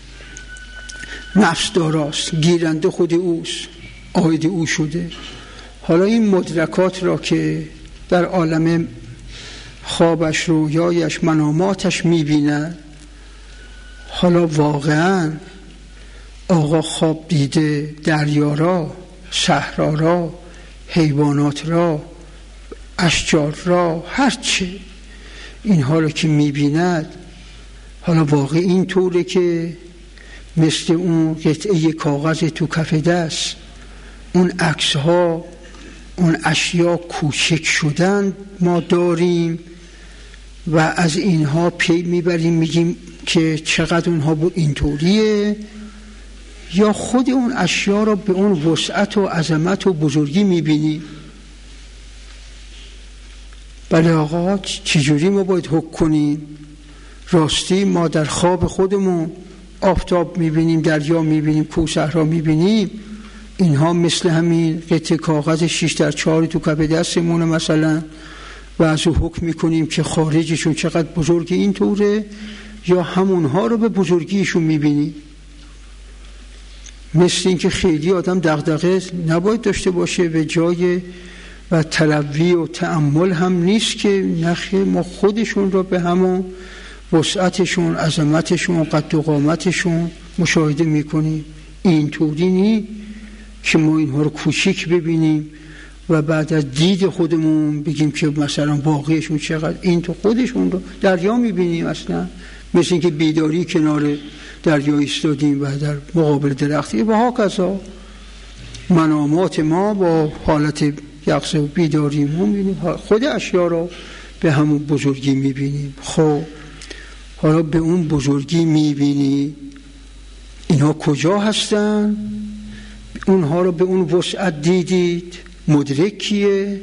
نفس داراست، گیرنده خود اوست، آید او شده. حالا این مدرکات را که در عالم خوابش، رویایش، مناماتش میبینه، حالا واقعا آقا خواب دیده دریا را، صحرا را، حیوانات را، اشجار را، هرچه اینها را که میبیند، حالا واقع این طوره که مثل اون قطعه کاغذ تو کف دست، اون عکس ها، اون اشیا کوچک شدن ما داریم و از اینها پی میبریم میگیم که چقدر اونها بود اینطوریه، یا خود اون اشیا را به اون وسعت و عظمت و بزرگی میبینیم. بله آقا چجوری ما باید حکم کنیم؟ راستی ما در خواب خودمون آفتاب میبینیم، دریا میبینیم، کوه صحرا میبینیم، اینها مثل همین قطعه کاغذ شش در چهار تو کف دستمونه مثلا، و از او حکم میکنیم که خارجشون چقدر بزرگ این طوره، یا همونها رو به بزرگیشون میبینیم. مثل این که خیلی آدم دغدغه نباید داشته باشه به جای و تلوی و تأمل هم نیست که نخی ما خودشون رو به همون وسعتشون، عظمتشون، قد و قامتشون مشاهده میکنیم. این طوری نی که ما اینها رو کوچیک ببینیم و بعد از دید خودمون بگیم که مثلا واقعیشون چقدر، این تو خودشون رو دریا میبینیم اصلا، مثل این که بیداری کنار دریا ایستادیم و در مقابل درختی و ها کذا منامات ما با حالت یقظه و بیداریمون میبینیم خود اشیا رو به همون بزرگی میبینیم. خب حالا به اون بزرگی میبینی اینها کجا هستن؟ اونها رو به اون وسعت دیدید، مدرک کیه؟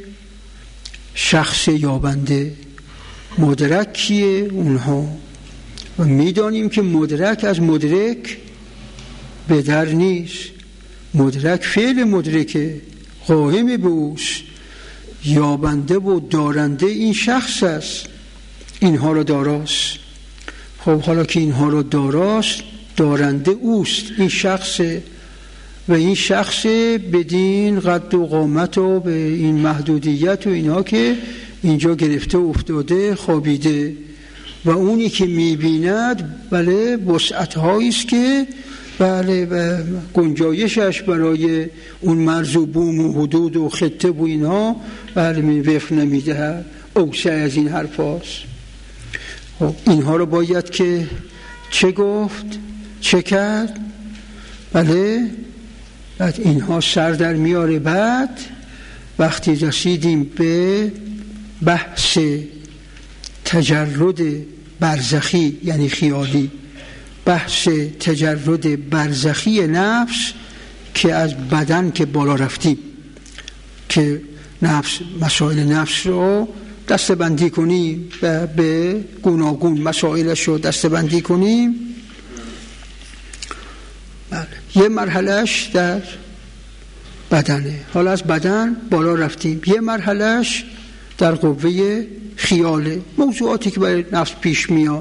شخص یابنده. مدرک کیه؟ اونها. و میدانیم که مدرک از مدرک به در نیست، مدرک فعل مدرکه، قائم به اوست، یابنده و دارنده این شخص است، اینها رو داراست. خب حالا که اینها رو داراست، دارنده اوست، این شخصه، و این شخص بدین قد و قامت و به این محدودیت و اینها که اینجا گرفته افتاده خوابیده، و اونی که میبیند بله وسعت‌هایی است که بله و گنجایشش برای اون مرز و بوم و حدود و خطه و اینها بله وفق نمیده، اوسع از این حرف هاست. خب اینها رو باید که چه گفت چه کرد؟ بله بعد اینها سر در میاره. بعد وقتی رسیدیم به بحث تجرد برزخی یعنی خیالی، بحث تجرد برزخی نفس که از بدن که بالا رفتیم، که نفس مسائل نفس رو دسته بندی کنیم و به گوناگون مسائلش رو دسته بندی کنیم. بله. یه مرحلهش در بدنه، حالا از بدن بالا رفتیم، یه مرحلهش در قوه خیاله، موضوعاتی که برای نفس پیش میاد.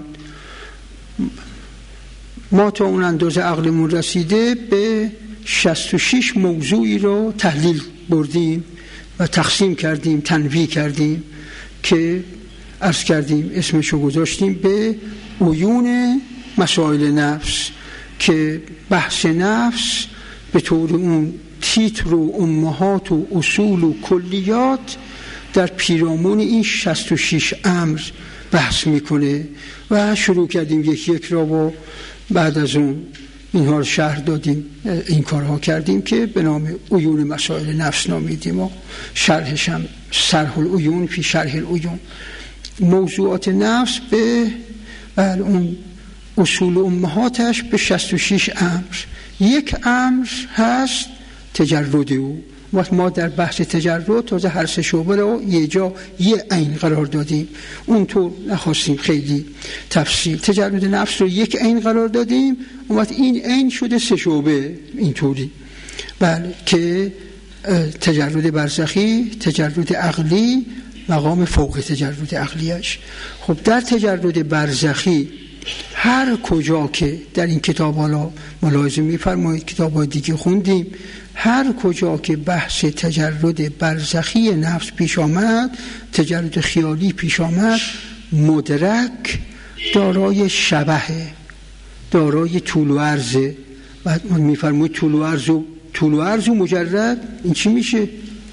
ما تا اون اندازه عقلمون رسیده به شصت و شش موضوعی رو تحلیل بردیم و تقسیم کردیم، تنویع کردیم که عرض کردیم اسمشو گذاشتیم به عیون مسائل نفس، که بحث نفس به طور اون تیتر و امهات و اصول و کلیات در پیرامون این شصت و شش امر بحث میکنه و شروع کردیم یک یک را و بعد از اون اینها رو شرح دادیم، این کارها کردیم که به نام عیون مسائل نفس نامیدیم و شرحش هم شرح العیون فی شرح العیون. موضوعات نفس به اون اصول امهاتش به شصت و شش امر. یک امر هست تجرد او. وقت ما در بحث تجرد تازه هر سه شعبه رو یه جا یه عین قرار دادیم، اونطور نخواستیم خیلی تفصیل. تجرد نفس رو یک عین قرار دادیم، اون وقت این عین شده سه شعبه اینطوری، بله، که تجرد برزخی، تجرد عقلی، مقام فوق تجرد عقلیش. خب در تجرد برزخی هر کجا که در این کتاب حالا ملاحظه می‌فرمایید، کتاب‌های دیگه خوندیم، هر کجا که بحث تجرد برزخی نفس پیش آمد، تجرد خیالی پیش آمد، مدرک دارای شبه، دارای طول و عرضه. بعد من می‌فرمایید طول و عرض و طول و عرض و مجرد این چی میشه؟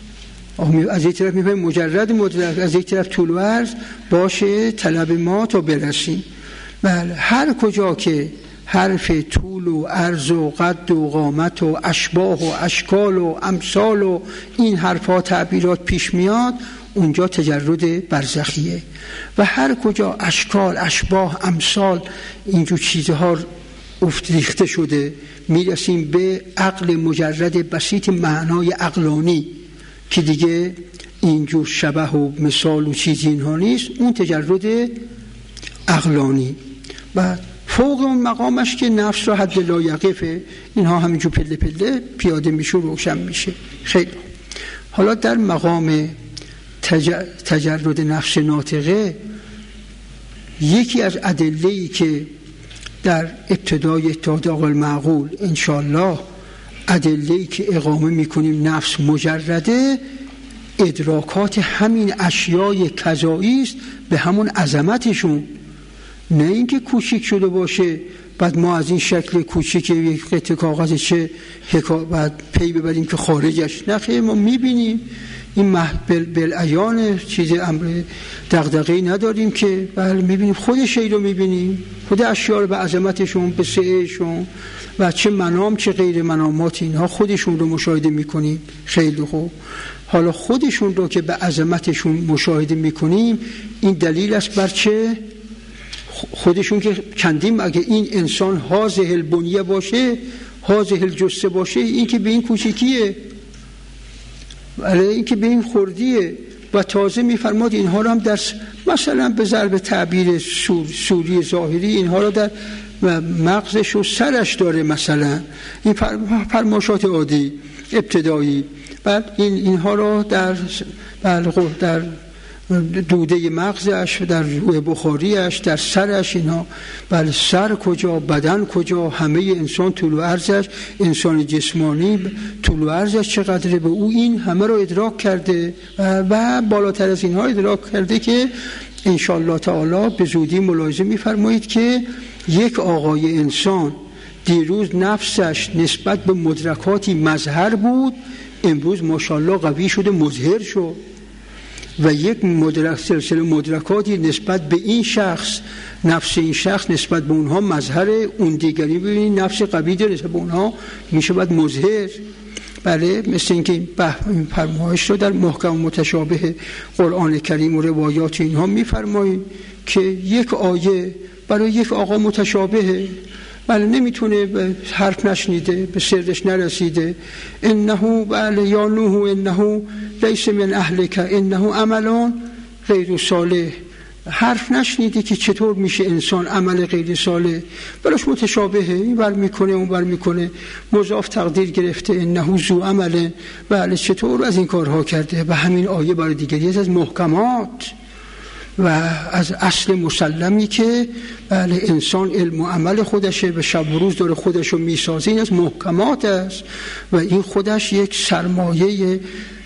از یک طرف می‌فرمایید مجرد مدرک، از یک طرف طول و عرض باشه طلب ما تا برسیم. بله، هر کجا که حرف طول و عرض و قد و قامت و اشباه و اشکال و امثال و این حرفا تعبیرات پیش میاد، اونجا تجرد برزخیه. و هر کجا اشکال، اشباه، امثال اینجور چیزها افت ریخته شده، میرسیم به عقل مجرد بسیط معنای عقلانی که دیگه اینجور شبه و مثال و چیزی اینها نیست، اون تجرد عقلانی. بعد فوق اون مقامش که نفس را حد لایقفه، اینها همینجور پله پله پیاده میشه و روشن میشه. خیلی حالا در مقام تج... تجرد نفس ناطقه، یکی از ادله‌ای که در ابتدای اتحاد عقل معقول انشاءالله ادله‌ای که اقامه میکنیم نفس مجرده، ادراکات همین اشیای کذایی است به همون عظمتشون، نه اینکه کوچیک شده باشه بعد ما از این شکل کوچیک یک قطعه کاغذ چه حکایت بعد پی ببریم که خارجش، نه خیلی ما میبینیم این محبل بالعیان، چیز امر دغدغه‌ای نداریم که بله میبینیم، خود شی رو میبینیم، خود اشیاء رو به عظمتشون، به سعهشون و چه منام چه غیر منامات اینها خودشون رو مشاهده میکنیم. خیلی خوب، حالا خودشون رو که به عظمتشون مشاهده میکنیم، این دلیل است بر چه؟ خودشون که کندیم، اگه این انسان حاضح البنیه باشه، حاضح الجثه باشه، این که به این کوچیکیه، ولی این که به این خردیه. و تازه میفرماد اینها رو هم در مثلا به ضرب تعبیر سور سوری ظاهری اینها رو در مغزش و سرش داره، مثلا این فرماشات عادی ابتدایی. بعد این اینها رو در در دوده مغزش، در روح بخاریش، در سرش، اینا بله سر کجا، بدن کجا، همه انسان طول و عرضش، انسان جسمانی طول و عرضش چقدره، به او این همه رو ادراک کرده و بالاتر از اینها ادراک کرده که انشاءالله تعالی به زودی ملاحظه می‌فرمایید که یک آقای انسان دیروز نفسش نسبت به مدرکاتی مظهر بود، امروز ماشاءالله قوی شده، مظهر شد. و یک مدرک سلسله مدرکاتی نسبت به این شخص، نفس این شخص نسبت به اونها مظهر، اون دیگری ببینید نفس قوی داره نسبت به اونها میشه باید مظهر. بله، مثل اینکه این فرمایش رو در محکم متشابه قرآن کریم و روایات اینها میفرمایید که یک آیه برای یک آقا متشابهه، بله نمیتونه به حرف نشنیده، به سرش نرسیده، انه بله یا نوح انه لیس من اهلک انه عملان غیر صالح، حرف نشنیده که چطور میشه انسان عمل غیر صالح، براش متشابهه، این بر میکنه اون بر میکنه، مضاف تقدیر گرفته انه ذو عمل، بله چطور از این کارها کرده. و همین آیه برای دیگری از محکمات و از اصل مسلمی که بله انسان علم و عمل خودشه، به شب و روز داره خودشو میسازه، این از محکمات است و این خودش یک سرمایه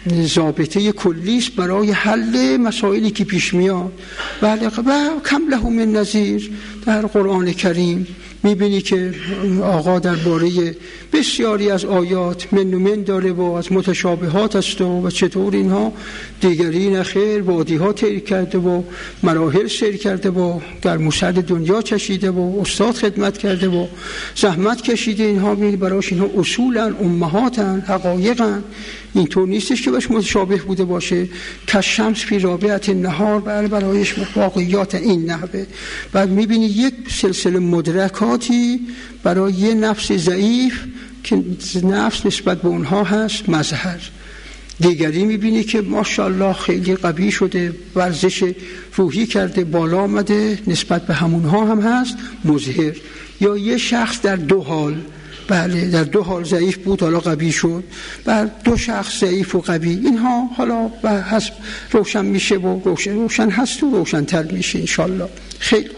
ضابطه کلی است برای حل مسائلی که پیش میاد. بله، و کم له من نظیر در قرآن کریم میبینی که آقا درباره بسیاری از آیات من و من داره و از متشابهات است و چطور اینها دیگری نخیر وادی ها طی کرده و مراحل سیر کرده و در موسد دنیا چشیده و استاد خدمت کرده و زحمت کشیده. اینها براش اینها اصولا امهاتن، حقایقن. اینطور نیستش که باش متشابه بوده باشه. کشمس فی رابعه النهار، بله برایش واقعیات این نحوه. بعد میبینی یک سلسله مدرکاتی برای یه نفس ضعیف که نفس نسبت به اونها هست مظهر. دیگری میبینی که ماشاءالله خیلی قوی شده، ورزش روحی کرده، بالا آمده، نسبت به همونها هم هست مظهر. یا یه شخص در دو حال، بله در دو حال ضعیف بود حالا قوی شد. بر دو شخص ضعیف و قوی، اینها حالا به حسب روشن میشه و روشن روشن هست و روشن‌تر میشه انشالله. خیلی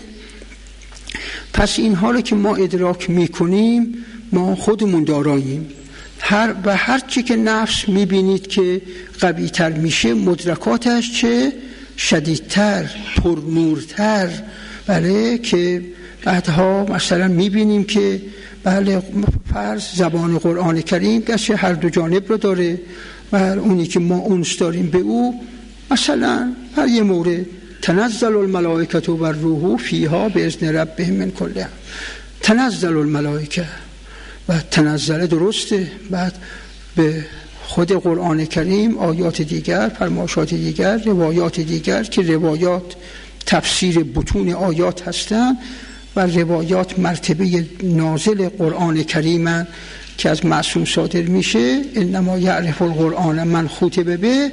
پس اینها رو که ما ادراک میکنیم ما خودمون داراییم. هر و هر چی که نفس میبینید که قوی تر میشه مدرکاتش چه شدیدتر، پرنورتر. بله که بعدها مثلا میبینیم که بله فرض زبان قرآن کریم گرچه هر دو جانب رو داره و اونی که ما اونس داریم به او، مثلا هر یه مورد تنزل الملائکه و الروح فیها باذن ربهم من کل امر. تنزل الملائکه و تنزل درسته. بعد به خود قرآن کریم آیات دیگر، فرمایشات دیگر، روایات دیگر که روایات تفسیر بطون آیات هستند و روایات مرتبه نازل قرآن کریم که از معصوم صادر میشه. انما یعرف القرآن من خطب به.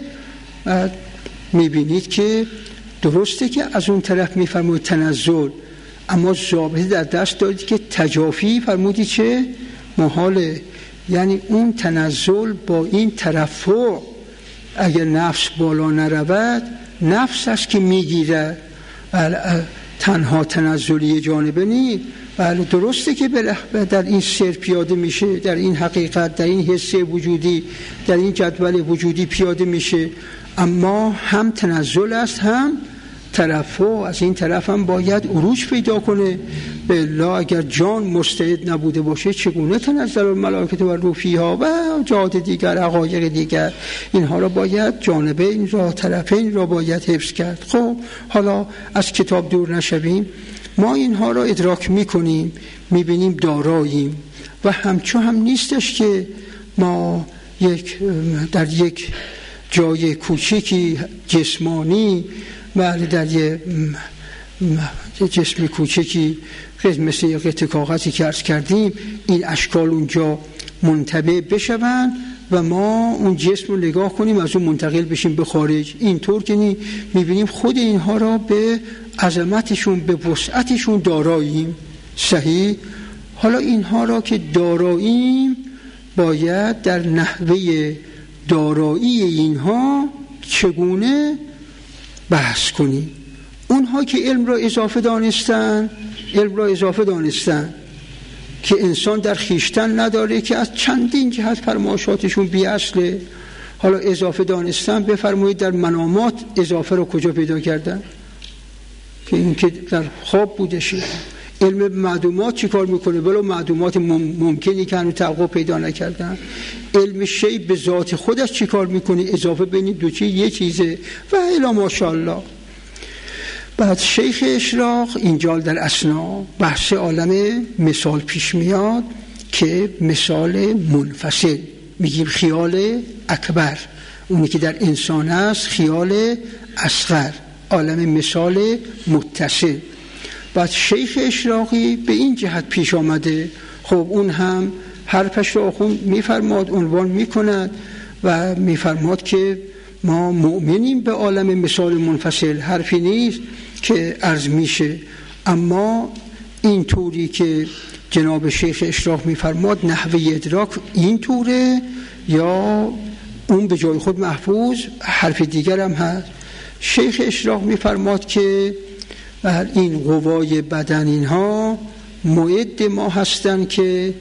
میبینید که درسته که از اون طرف میفرمود تنزل، اما ضابطه در دست دارید که تجافی فرمودی چه محاله. یعنی اون تنزل با این ترفع اگر نفس بالا نرود نفس است که میگیره، تنها تنزلی جانبه نی. بله درسته که در این سر پیاده میشه، در این حقیقت، در این حس وجودی، در این جدول وجودی پیاده میشه، اما هم تنزل است هم ترفع. از این طرف هم باید عروج پیدا کنه. بالله اگر جان مستعد نبوده باشه چگونه تنزل الملائکه و الروح فیها و جهات دیگر، حقایق دیگر، اینها را باید جانبین را، طرفین را باید حفظ کرد. خب حالا از کتاب دور نشویم، ما اینها را ادراک میکنیم، میبینیم داراییم و همچون هم نیستش که ما یک در یک جای کوچکی جسمانی بله در یه جسم کوچکی مثل یه قطعه کاغذی که عرض کردیم این اشکال اونجا منطبع بشوند و ما اون جسم رو نگاه کنیم از اون منتقل بشیم به خارج. اینطور که نی میبینیم خود اینها را به عظمتشون، به وسعتشون داراییم. صحیح؟ حالا اینها را که داراییم باید در نحوه دارایی اینها چگونه بحث کنیم. اونها که علم را اضافه دانستن، علم را اضافه دانستن که انسان در خیشتن نداره، که از چندین جهت فرمایشاتشون بی اصله. حالا اضافه دانستن بفرمایید در منامات اضافه را کجا پیدا کردن؟ که این که در خواب بودشه. علم معدومات چی کار میکنه؟ بلا معدومات ممکنی که هنو تحقق پیدا نکردن. علم شی به ذات خودش چی کار میکنه؟ اضافه بین دو چیز یه چیزه و الا ماشاءالله. بعد شیخ اشراق اینجا در اسنا بحث عالم مثال پیش میاد که مثال منفصل میگیم خیال اکبر، اونی که در انسان است خیال اصغر، عالم مثال متصل. بعد شیخ اشراقی به این جهت پیش آمده. خب اون هم حرفش را خون میفرماد، عنوان میکند و میفرماد که ما مؤمنیم به عالم مثال منفصل، حرفی نیست که عرض میشه. اما این طوری که جناب شیخ اشراق میفرماد نحوه ادراک این طوره یا اون به جای خود محفوظ حرف دیگر هم هست. شیخ اشراق میفرماد که این قوای بدن اینها معد ما هستن که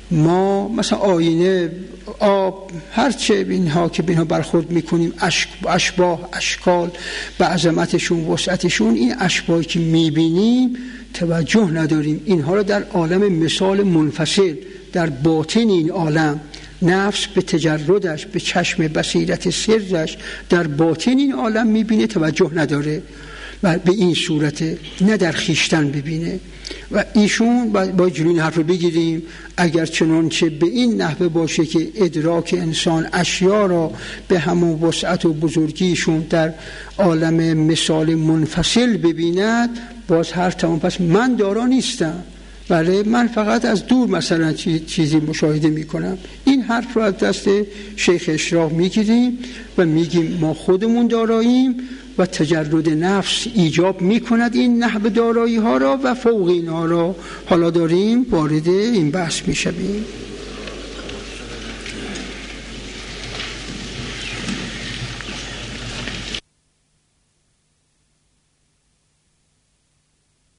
ما مثلا آینه، آب، هرچه اینها که بینها برخورد میکنیم، اشباح، اشکال به عظمتشون، وسعتشون، این اشباحی که میبینیم توجه نداریم. اینها رو در عالم مثال منفصل، در باطن این عالم، نفس به تجردش، به چشم بصیرت سرش در باطن این عالم میبینه، توجه نداره و به این صورت نه در خیشتن ببینه. و ایشون با جلوی حرف رو بگیریم، اگر چنانچه به این نحوه باشه که ادراک انسان اشیا را به همون وسعت و بزرگیشون در عالم مثال منفصل ببیند، باز هر تمام پس من دارا نیستم، بله من فقط از دور مثلا چیزی مشاهده میکنم. این حرف رو از دست شیخ اشراق میگیریم و میگیم ما خودمون داراییم و تجرد نفس ایجاب میکند این نحو دارایی ها را و فوق اینها را. حالا داریم وارد این بحث میشویم.